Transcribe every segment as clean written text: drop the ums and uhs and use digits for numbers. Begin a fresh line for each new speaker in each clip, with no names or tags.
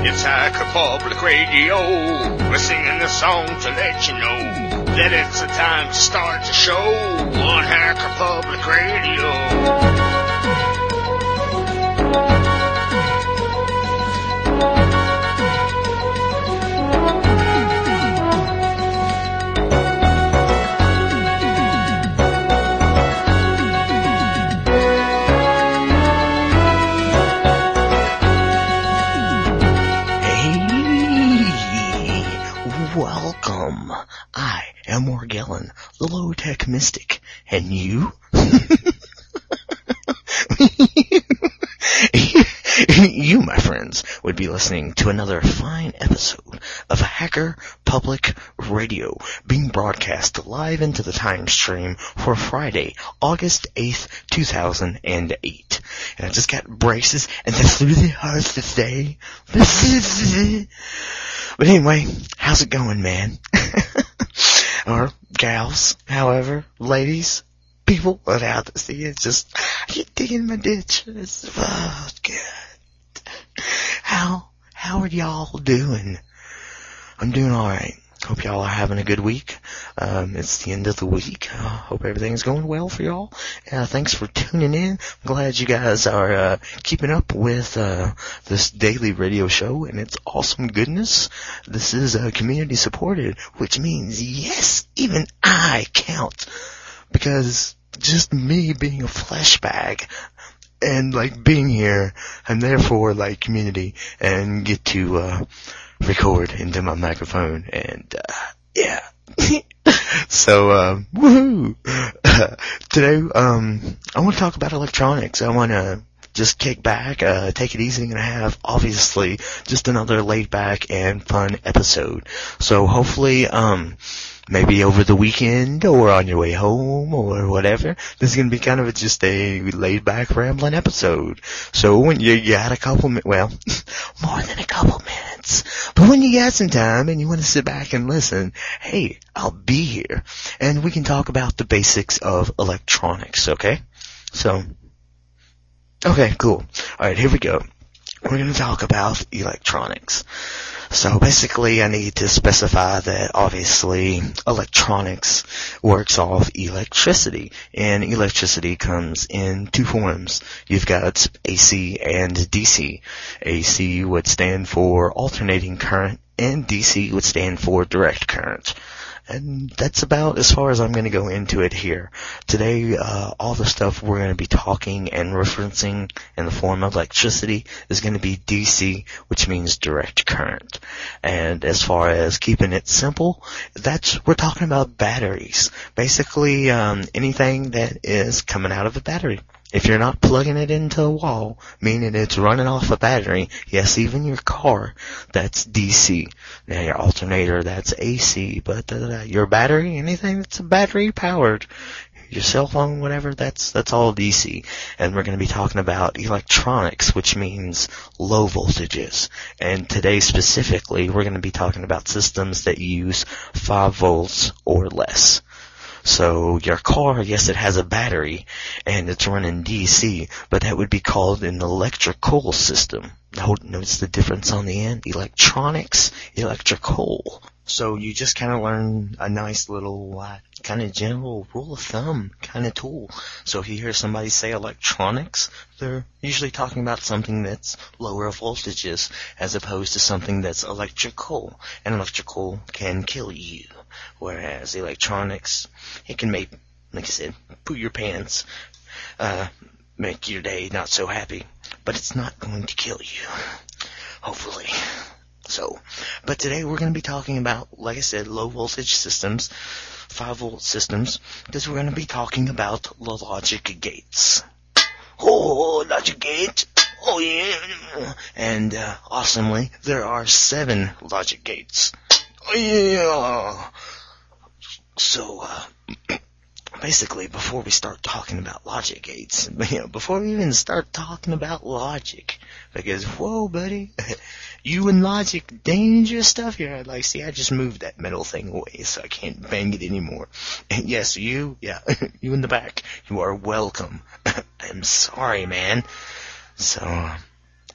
It's Hacker Public Radio. We're singing the song to let you know that it's the time to start the show on Hacker Public Radio.
Welcome. I am Morgellon, the low-tech mystic, and you? You, my friends, would be listening to another fine episode of Hacker Public Radio, being broadcast live into the time stream for Friday, August 8th, 2008. And I just got braces, and that's really hard to say. But anyway, how's it going, man? Or gals, however, ladies, people, without to see it, just, you're digging my ditch. Oh, God. How are y'all doing? I'm doing alright. Hope y'all are having a good week. It's the end of the week. Hope everything's going well for y'all. Thanks for tuning in. I'm glad you guys are keeping up with this daily radio show and its awesome goodness. This is community supported, which means, yes, even I count. Because just me being a flesh bag and, like, being here, I'm therefore, like, community and get to record into my microphone, and yeah. So woohoo. Today I want to talk about electronics. I want to just kick back, take it easy, and have obviously just another laid back and fun episode. So hopefully maybe over the weekend or on your way home or whatever, this is going to be kind of just a laid-back, rambling episode. So when you got a couple minutes, well, more than a couple minutes, but when you got some time and you want to sit back and listen, hey, I'll be here. And we can talk about the basics of electronics, okay? So, okay, cool. Alright, here we go. We're going to talk about electronics. So basically I need to specify that obviously electronics works off electricity, and electricity comes in two forms. You've got AC and DC. AC would stand for alternating current and DC would stand for direct current. And that's about as far as I'm going to go into it here. Today, all the stuff we're going to be talking and referencing in the form of electricity is going to be DC, which means direct current. And as far as keeping it simple, we're talking about batteries. Basically, anything that is coming out of a battery. If you're not plugging it into a wall, meaning it's running off a battery, yes, even your car, that's DC. Now your alternator, that's AC, but your battery, anything that's battery powered, your cell phone, whatever, that's all DC. And we're going to be talking about electronics, which means low voltages. And today specifically, we're going to be talking about systems that use 5 volts or less. So your car, yes, it has a battery and it's running DC, but that would be called an electrical system. Notice the difference on the end. Electronics, electrical. So you just kind of learn a nice little kind of general rule of thumb kind of tool. So if you hear somebody say electronics, they're usually talking about something that's lower voltages as opposed to something that's electrical. And electrical can kill you. Whereas electronics, it can make, like I said, poo your pants, make your day not so happy, but it's not going to kill you, hopefully. So, but today we're going to be talking about, like I said, low voltage systems, 5 volt systems, because we're going to be talking about the logic gates. Oh, logic gates! Oh yeah! And, awesomely, there are 7 logic gates. Oh yeah! So, basically, before we start talking about logic gates, before we even start talking about logic, because, whoa, buddy, you and logic, dangerous stuff here. Like, see, I just moved that metal thing away, so I can't bang it anymore. And yes, you in the back, you are welcome. I'm sorry, man. So,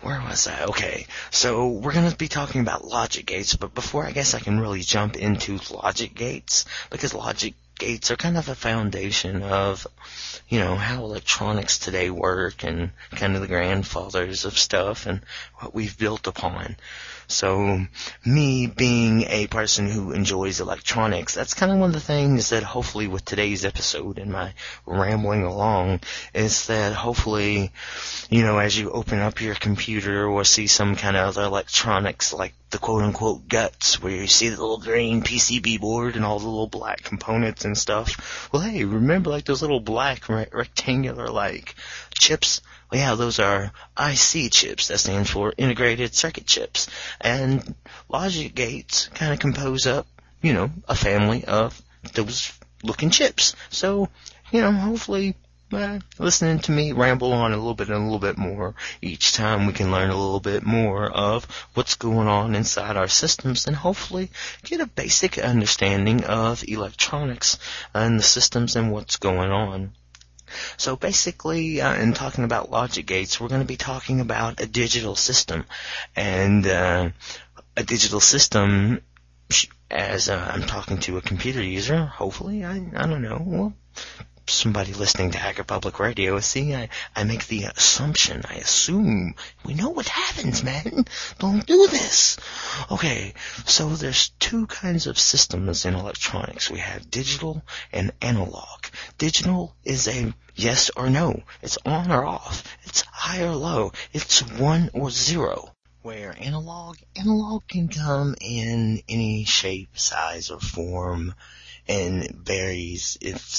where was I? Okay, so we're going to be talking about logic gates, but before I guess I can really jump into logic gates, because logic gates are kind of a foundation of, how electronics today work and kind of the grandfathers of stuff and what we've built upon. So, me being a person who enjoys electronics, that's kind of one of the things that hopefully with today's episode and my rambling along is that hopefully, as you open up your computer or see some kind of other electronics like the quote-unquote guts where you see the little green PCB board and all the little black components and stuff, well, hey, remember like those little black rectangular like chips? Well, yeah, those are IC chips. That stands for integrated circuit chips. And logic gates kind of compose up, a family of those looking chips. So, hopefully, listening to me ramble on a little bit more each time, we can learn a little bit more of what's going on inside our systems and hopefully get a basic understanding of electronics and the systems and what's going on. So basically, in talking about logic gates, we're going to be talking about a digital system. And a digital system, as I'm talking to a computer user, hopefully, I don't know, well, somebody listening to Hacker Public Radio, see, I make the assumption, I assume, we know what happens, man. Don't do this. Okay, so there's two kinds of systems in electronics. We have digital and analog. Digital is a yes or no. It's on or off. It's high or low. It's 1 or 0. Where analog can come in any shape, size, or form, and varies.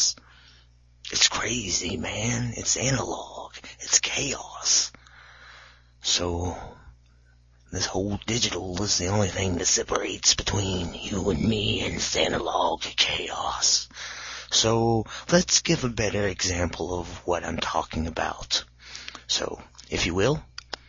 It's crazy, man. It's analog. It's chaos. So, this whole digital is the only thing that separates between you and me, and it's analog chaos. So, let's give a better example of what I'm talking about. So, if you will,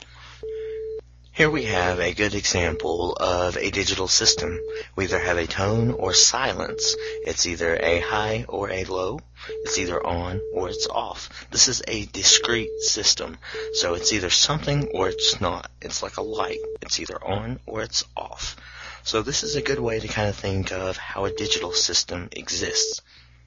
here we have a good example of a digital system. We either have a tone or silence. It's either a high or a low. It's either on or it's off. This is a discrete system. So it's either something or it's not. It's like a light. It's either on or it's off. So this is a good way to kind of think of how a digital system exists.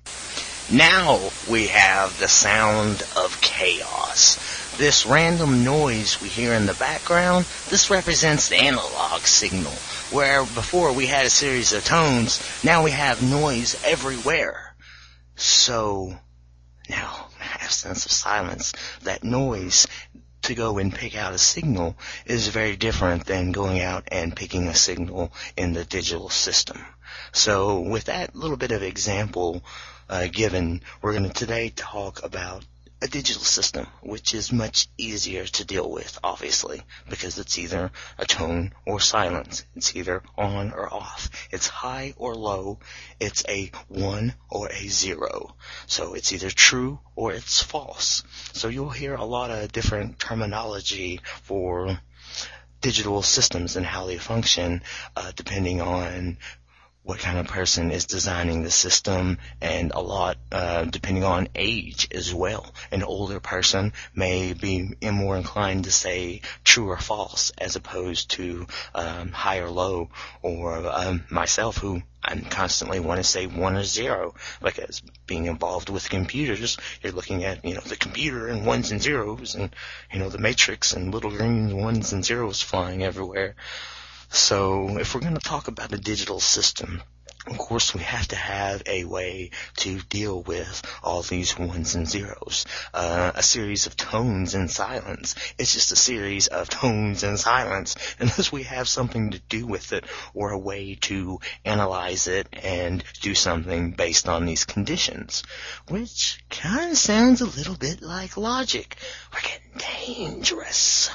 Now we have the sound of chaos. This random noise we hear in the background, this represents the analog signal, where before we had a series of tones, now we have noise everywhere. So, now, absence of silence, that noise to go and pick out a signal is very different than going out and picking a signal in the digital system. So, with that little bit of example given, we're going to today talk about a digital system, which is much easier to deal with, obviously, because it's either a tone or silence. It's either on or off. It's high or low. It's a 1 or a 0. So it's either true or it's false. So you'll hear a lot of different terminology for digital systems and how they function, depending on what kind of person is designing the system, and a lot depending on age as well. An older person may be more inclined to say true or false as opposed to high or low, or myself, who I constantly want to say 1 or 0, because being involved with computers, you're looking at, the computer and 1s and 0s, and, the matrix and little green 1s and 0s flying everywhere. So, if we're going to talk about a digital system, of course we have to have a way to deal with all these 1s and 0s. A series of tones and silence. It's just a series of tones and silence, unless we have something to do with it, or a way to analyze it and do something based on these conditions. Which kind of sounds a little bit like logic. We're getting dangerous.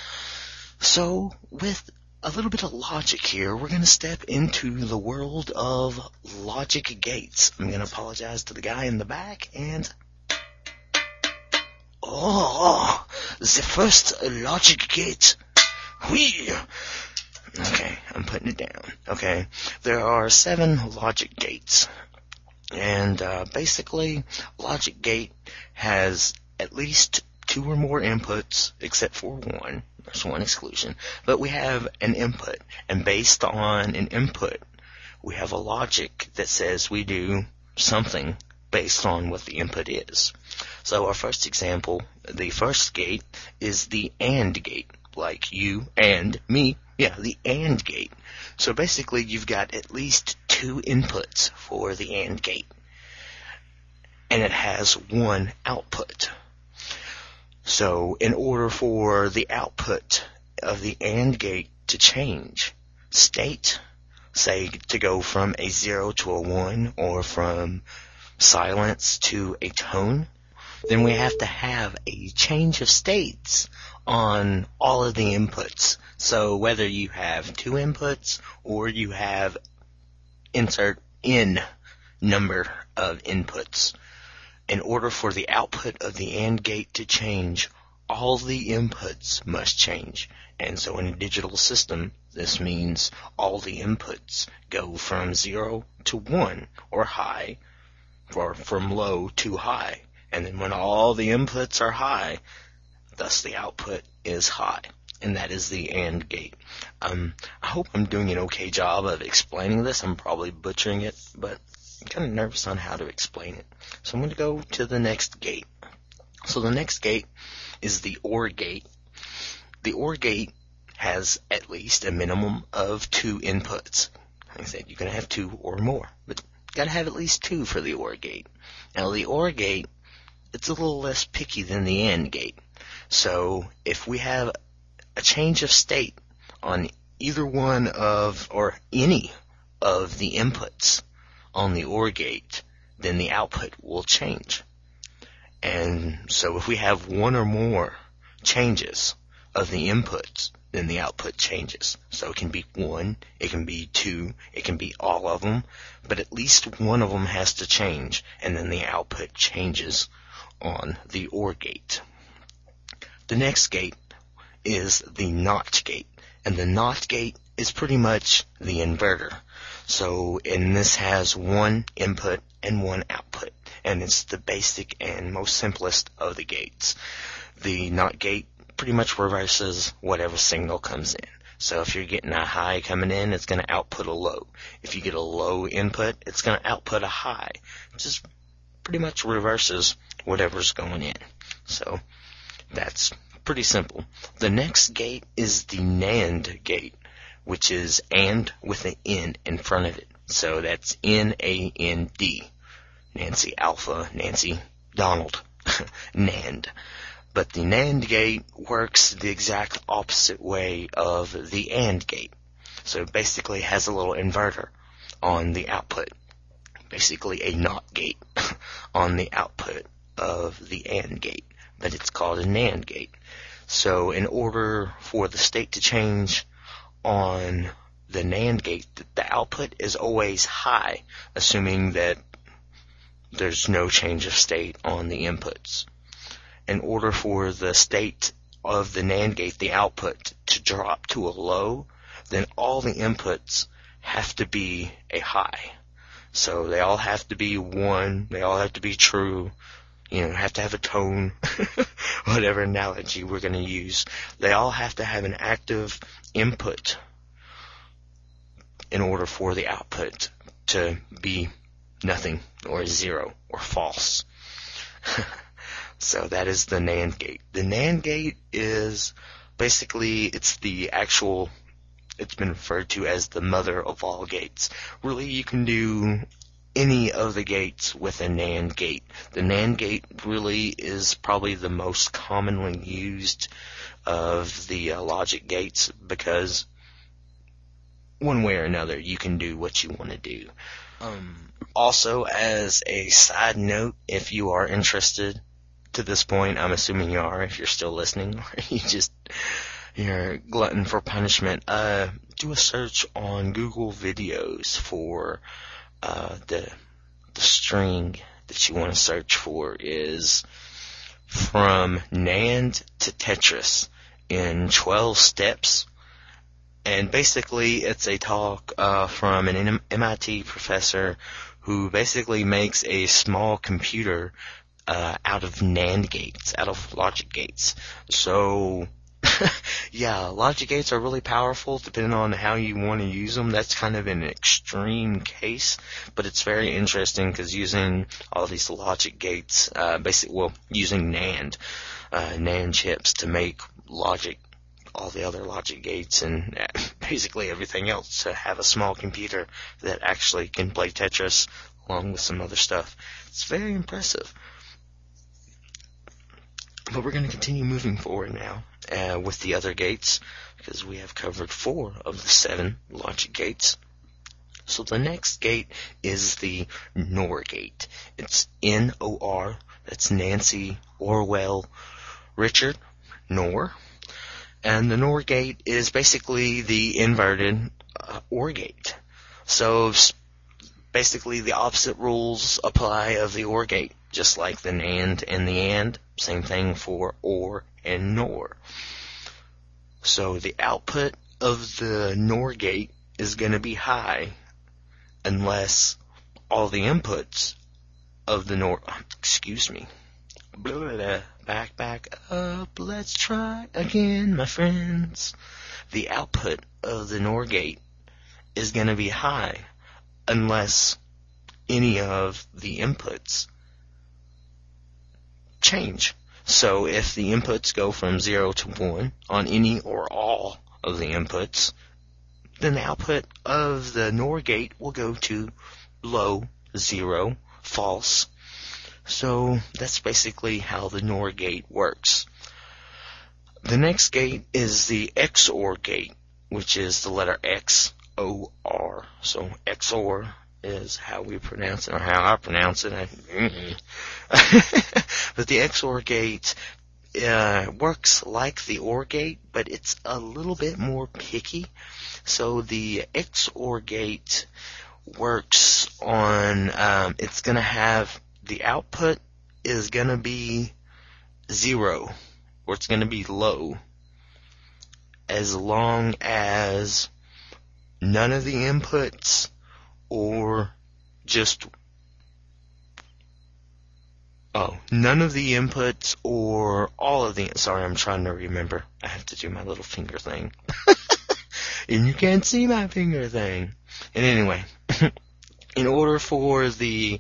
So, with a little bit of logic here, we're going to step into the world of logic gates. I'm going to apologize to the guy in the back, and the first logic gate. Whee! Okay, I'm putting it down. Okay, there are 7 logic gates, and basically, logic gate has at least two or more inputs, except for one. There's one exclusion. But we have an input, and based on an input, we have a logic that says we do something based on what the input is. So our first example, the first gate, is the AND gate, like you and me. Yeah, the AND gate. So basically you've got at least two inputs for the AND gate, and it has one output. So in order for the output of the AND gate to change state, say to go from a 0 to a 1 or from silence to a tone, then we have to have a change of states on all of the inputs. So whether you have two inputs or you have insert n number of inputs, in order for the output of the AND gate to change, all the inputs must change. And so in a digital system, this means all the inputs go from 0 to 1, or high, or from low to high. And then when all the inputs are high, thus the output is high. And that is the AND gate. I hope I'm doing an okay job of explaining this. I'm probably butchering it, but I'm kind of nervous on how to explain it. So I'm going to go to the next gate. So the next gate is the OR gate. The OR gate has at least a minimum of two inputs. Like I said, you can have two or more, but you got to have at least two for the OR gate. Now the OR gate, it's a little less picky than the AND gate. So if we have a change of state on either one of, or any of the inputs on the OR gate, then the output will change. And so if we have one or more changes of the inputs, then the output changes. So it can be 1, it can be 2, it can be all of them, but at least one of them has to change, and then the output changes on the OR gate. The next gate is the NOT gate, and the NOT gate is pretty much the inverter. So, and this has one input and one output, and it's the basic and most simplest of the gates. The NOT gate pretty much reverses whatever signal comes in. So if you're getting a high coming in, it's going to output a low. If you get a low input, it's going to output a high. It just pretty much reverses whatever's going in. So that's pretty simple. The next gate is the NAND gate, which is AND with an N in front of it. So that's N-A-N-D. Nancy Alpha, Nancy Donald. NAND. But the NAND gate works the exact opposite way of the AND gate. So it basically has a little inverter on the output. Basically a NOT gate on the output of the AND gate. But it's called a NAND gate. So in order for the state to change on the NAND gate, the output is always high, assuming that there's no change of state on the inputs. In order for the state of the NAND gate, the output, to drop to a low, then all the inputs have to be a high. So they all have to be 1, they all have to be true, have to have a tone, whatever analogy we're going to use. They all have to have an active input in order for the output to be nothing or 0 or false. So that is the NAND gate. The NAND gate is basically, it's been referred to as the mother of all gates. Really, you can do any of the gates with a NAND gate. The NAND gate really is probably the most commonly used of the logic gates, because one way or another you can do what you want to do. Also, as a side note, if you are interested to this point, I'm assuming you are if you're still listening, or you're a glutton for punishment, do a search on Google videos for the string that you want to search for is From NAND to Tetris in 12 Steps. And basically it's a talk from an MIT professor who basically makes a small computer out of NAND gates, out of logic gates. So, yeah, logic gates are really powerful depending on how you want to use them. That's kind of an extreme case, but it's very interesting because using all these logic gates, using NAND chips to make logic, all the other logic gates and basically everything else to have a small computer that actually can play Tetris along with some other stuff. It's very impressive. But we're going to continue moving forward now with the other gates because we have covered 4 of the 7 logic gates. So the next gate is the NOR gate. It's N-O-R. That's Nancy Orwell Richard NOR. And the NOR gate is basically the inverted OR gate. So basically the opposite rules apply of the OR gate, just like the NAND and the AND. Same thing for OR and NOR. So the output of the NOR gate is going to be high unless all the inputs of the NOR... Excuse me. Back up. Let's try again, my friends. The output of the NOR gate is going to be high unless any of the inputs change. So if the inputs go from 0 to 1 on any or all of the inputs, then the output of the NOR gate will go to low, 0, false. So that's basically how the NOR gate works. The next gate is the XOR gate, which is the letter XOR. So XOR is how we pronounce it, or how I pronounce it. But the XOR gate works like the OR gate, but it's a little bit more picky. So the XOR gate works on, it's going to have, the output is going to be 0, or it's going to be low, as long as none of the inputs or just none of the inputs or all of the... Sorry, I'm trying to remember. I have to do my little finger thing. And you can't see my finger thing. And anyway, in order for the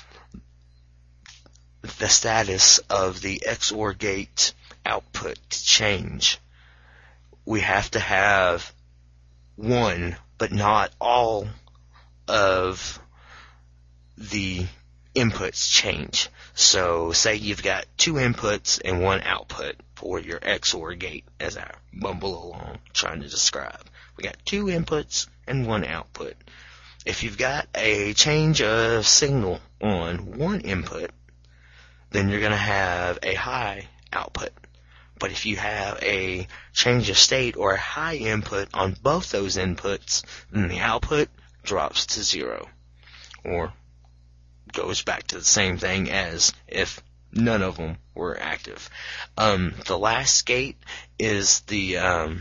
status of the XOR gate output to change, we have to have one, but not all of the inputs change. So say you've got 2 inputs and 1 output for your XOR gate, as I bumble along trying to describe. We got 2 inputs and 1 output. If you've got a change of signal on 1 input, then you're going to have a high output. But if you have a change of state or a high input on both those inputs, then the output drops to 0, or goes back to the same thing as if none of them were active. The last gate is the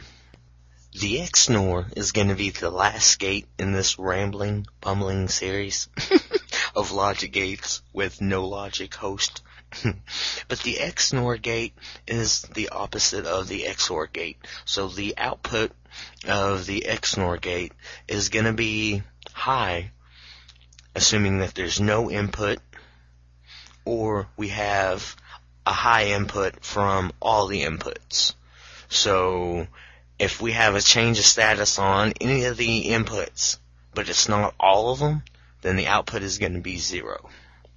XNOR is going to be the last gate in this rambling, bumbling series of logic gates with no logic host. But the XNOR gate is the opposite of the XOR gate. So the output of the XNOR gate is going to be high, assuming that there's no input, or we have a high input from all the inputs. So if we have a change of status on any of the inputs, but it's not all of them, then the output is going to be 0.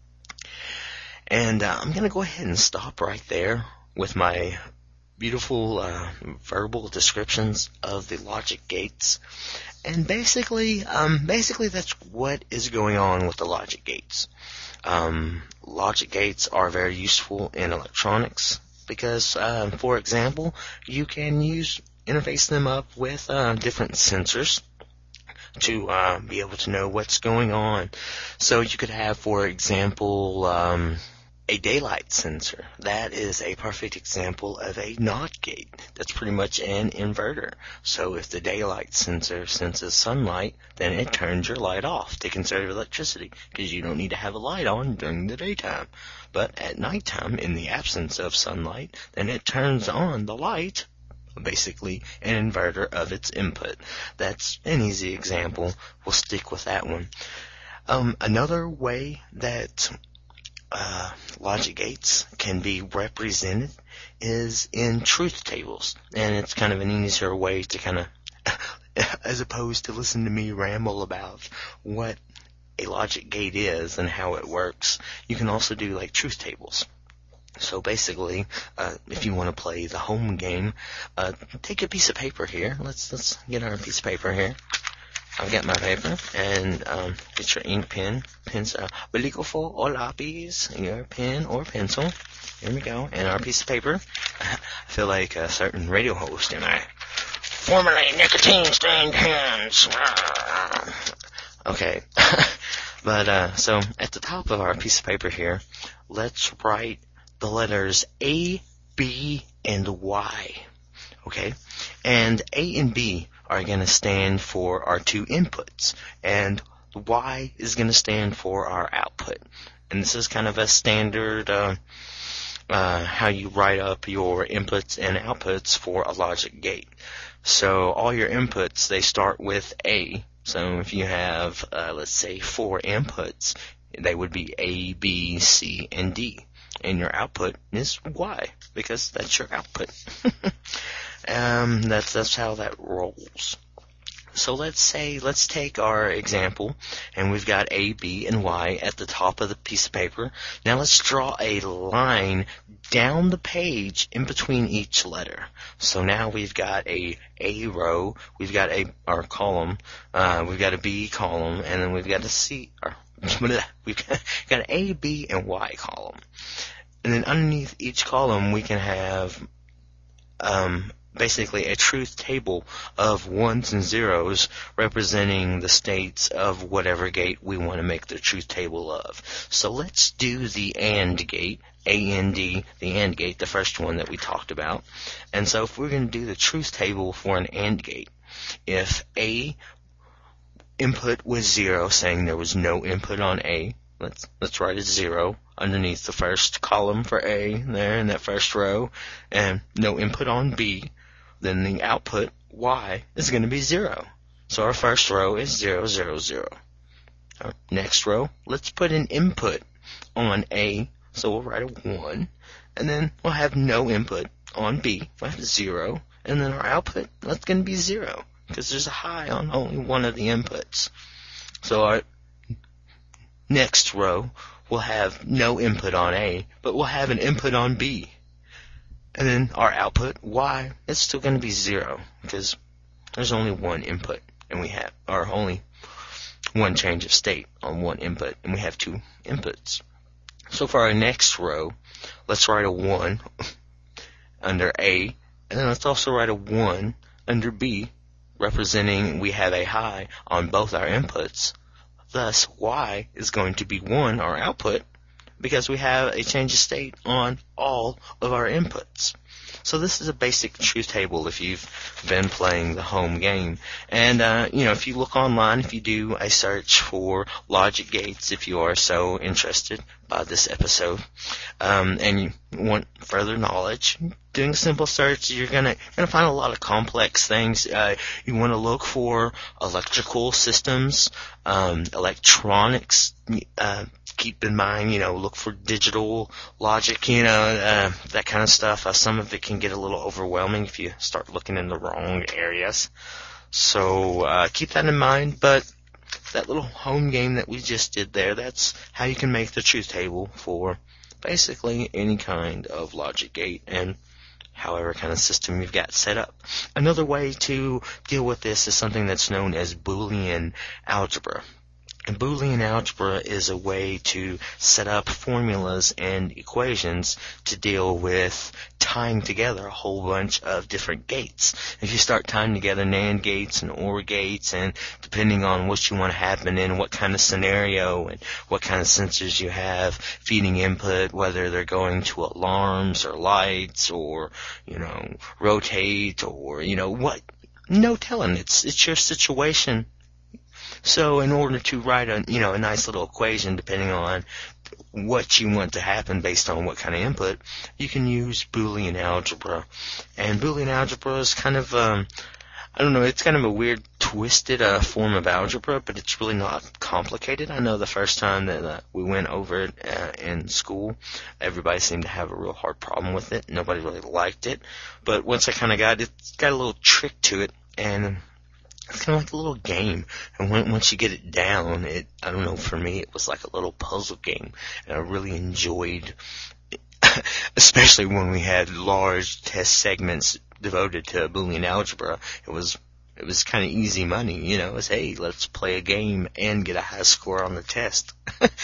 And I'm going to go ahead and stop right there with my beautiful verbal descriptions of the logic gates. And basically that's what is going on with the logic gates. Logic gates are very useful in electronics because, for example, you can interface them up with different sensors to be able to know what's going on. So you could have, for example, a daylight sensor. That is a perfect example of a NOT gate. That's pretty much an inverter. So if the daylight sensor senses sunlight, then it turns your light off to conserve electricity, because you don't need to have a light on during the daytime. But at nighttime, in the absence of sunlight, then it turns on the light, basically an inverter of its input. That's an easy example. We'll stick with that one. Another way that logic gates can be represented is in truth tables, and it's kind of an easier way to kind of, as opposed to listen to me ramble about what a logic gate is and how it works, you can also do like truth tables. So basically, if you want to play the home game, take a piece of paper here. Let's get our piece of paper here. I've got my paper, and get your ink pen, pencil, bolígrafo or lápiz, your pen or pencil. Here we go, and our piece of paper. I feel like a certain radio host, am I? Formulate nicotine-stained hands. Okay, but so at the top of our piece of paper here, let's write the letters A, B, and Y. Okay, and A and B are going to stand for our two inputs, and Y is going to stand for our output. And this is kind of a standard how you write up your inputs and outputs for a logic gate. So all your inputs, they start with A. So if you have, let's say, 4 inputs, they would be A, B, C, and D. And your output is Y, because that's your output. That's how that rolls. So let's take our example, and we've got A, B, and Y at the top of the piece of paper. Now let's draw a line down the page in between each letter. So now we've got a row, we've got our column, we've got a B column, and then we've got a C, we've got an A, B, and Y column. And then underneath each column we can have basically a truth table of ones and zeros representing the states of whatever gate we want to make the truth table of. So let's do the AND gate, A-N-D, the AND gate, the first one that we talked about. And so if we're going to do the truth table for an AND gate, if A input was 0, saying there was no input on A, let's write a 0 underneath the first column for A there in that first row, and no input on B, then the output, Y, is going to be 0. So our first row is 0, 0, 0. Our next row, let's put an input on A, so we'll write a 1, and then we'll have no input on B, we'll have 0, and then our output, that's going to be 0, because there's a high on only one of the inputs. So our next row, we'll have no input on A, but we'll have an input on B. And then our output, Y, is still going to be 0, because there's only one input, and we have, or only one change of state on one input, and we have 2 inputs. So for our next row, let's write a 1 under A, and then let's also write a 1 under B, representing we have a high on both our inputs. Thus, Y is going to be 1, our output, because we have a change of state on all of our inputs. So this is a basic truth table if you've been playing the home game. And, if you look online, if you do a search for logic gates, if you are so interested by this episode, and you want further knowledge, doing a simple search, you're gonna find a lot of complex things. You want to look for electrical systems, electronics, keep in mind, look for digital logic, that kind of stuff. Some of it can get a little overwhelming if you start looking in the wrong areas. So keep that in mind. But that little home game that we just did there, that's how you can make the truth table for basically any kind of logic gate and however kind of system you've got set up. Another way to deal with this is something that's known as Boolean algebra. And Boolean algebra is a way to set up formulas and equations to deal with tying together a whole bunch of different gates. If you start tying together NAND gates and OR gates, and depending on what you want to happen in, what kind of scenario and what kind of sensors you have feeding input, whether they're going to alarms or lights or, rotate or, what, no telling. It's your situation. So in order to write a nice little equation depending on what you want to happen based on what kind of input, you can use Boolean algebra. And Boolean algebra is kind of, it's kind of a weird, twisted form of algebra, but it's really not complicated. I know the first time that we went over it in school, everybody seemed to have a real hard problem with it. Nobody really liked it. But once I kind of got it, it's got a little trick to it, and it's kind of like a little game, and once you get it down, for me, it was like a little puzzle game, and I really enjoyed, especially when we had large test segments devoted to Boolean algebra. It was kind of easy money, it was, hey, let's play a game and get a high score on the test.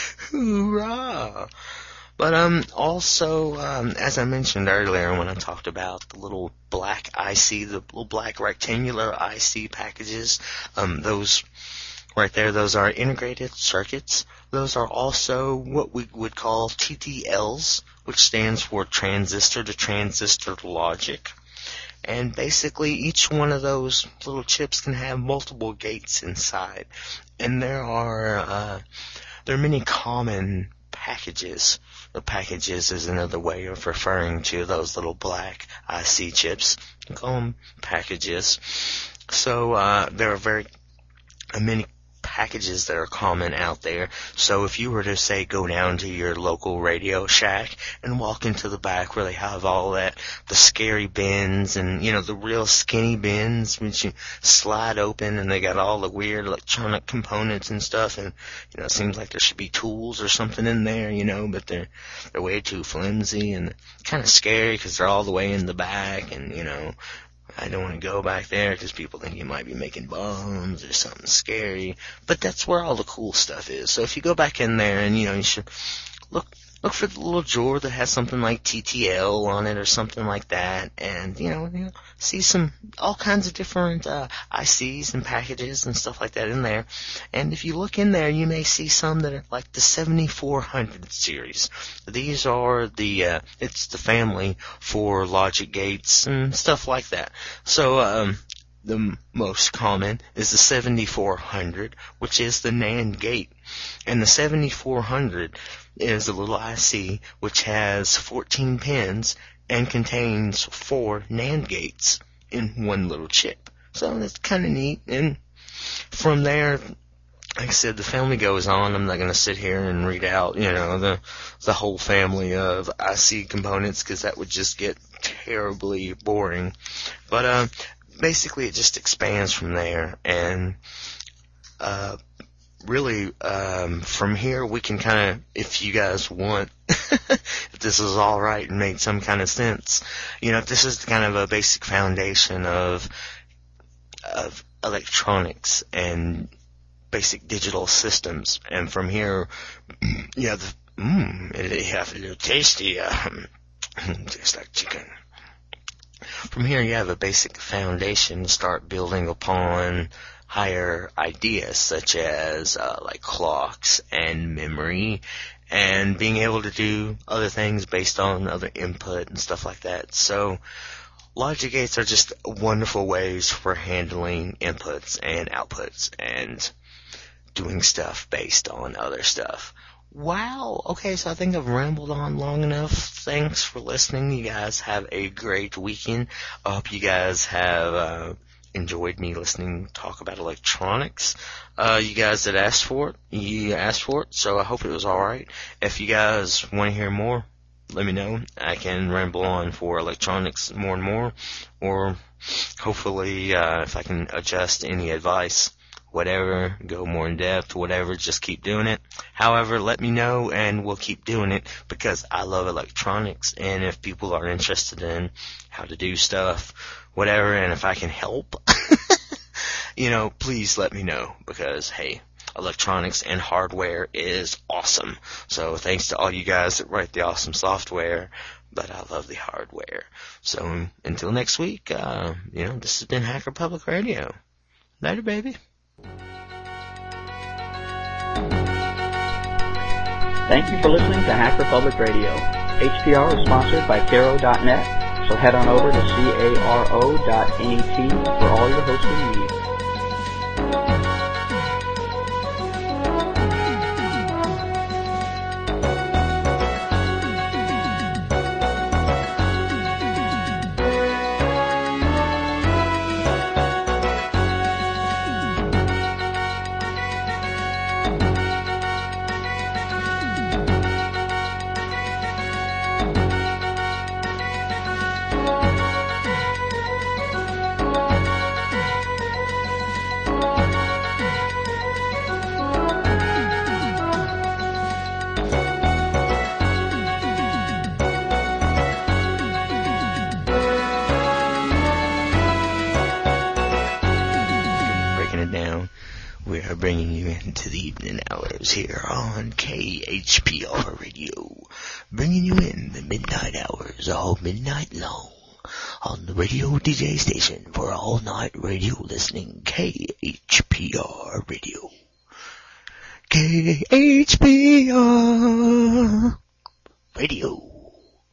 Hoorah! But also, as I mentioned earlier when I talked about the little black IC, the little black rectangular IC packages, those right there, those are integrated circuits. Those are also what we would call TTLs, which stands for transistor to transistor logic. And basically each one of those little chips can have multiple gates inside. And there are many common packages. Packages is another way of referring to those little black IC chips. You call them packages. So there are many packages that are common out there. So if you were to, say, go down to your local Radio Shack and walk into the back where they have all the scary bins and, the real skinny bins which you slide open, and they got all the weird electronic components and stuff, and, it seems like there should be tools or something in there, but they're way too flimsy and kind of scary because they're all the way in the back, and, I don't want to go back there because people think you might be making bombs or something scary. But that's where all the cool stuff is. So if you go back in there and, you should look for the little drawer that has something like TTL on it or something like that. And, see all kinds of different ICs and packages and stuff like that in there. And if you look in there, you may see some that are like the 7400 series. These are it's the family for logic gates and stuff like that. So, the most common is the 7400, which is the NAND gate. And the 7400 is a little IC which has 14 pins and contains 4 NAND gates in one little chip. So that's kind of neat. And from there, like I said, the family goes on. I'm not going to sit here and read out, the whole family of IC components, because that would just get terribly boring. But basically, it just expands from there, and really, from here, we can kind of, if you guys want, if this is all right and made some kind of sense, this is kind of a basic foundation of electronics and basic digital systems. And from here, you have it have a little tasty, tastes like chicken. From here, you have a basic foundation to start building upon higher ideas, such as like clocks and memory, and being able to do other things based on other input and stuff like that. So logic gates are just wonderful ways for handling inputs and outputs and doing stuff based on other stuff. Wow. Okay, so I think I've rambled on long enough. Thanks for listening. You guys have a great weekend. I hope you guys have enjoyed me listening talk about electronics. You guys that asked for it, so I hope it was alright. If you guys want to hear more, let me know. I can ramble on for electronics more and more, or hopefully if I can adjust any advice, whatever, go more in depth, whatever, just keep doing it. However, let me know and we'll keep doing it, because I love electronics, and if people are interested in how to do stuff, whatever, and if I can help, please let me know, because, hey, electronics and hardware is awesome. So thanks to all you guys that write the awesome software, but I love the hardware. So until next week, this has been Hacker Public Radio. Later, baby.
Thank you for listening to Hacker Public Radio. HPR is sponsored by Caro.net, so head on over to caro.net for all your hosting needs.
Bringing you into the evening hours here on KHPR Radio. Bringing you in the midnight hours all midnight long on the radio DJ station for all night radio listening, KHPR Radio. KHPR Radio.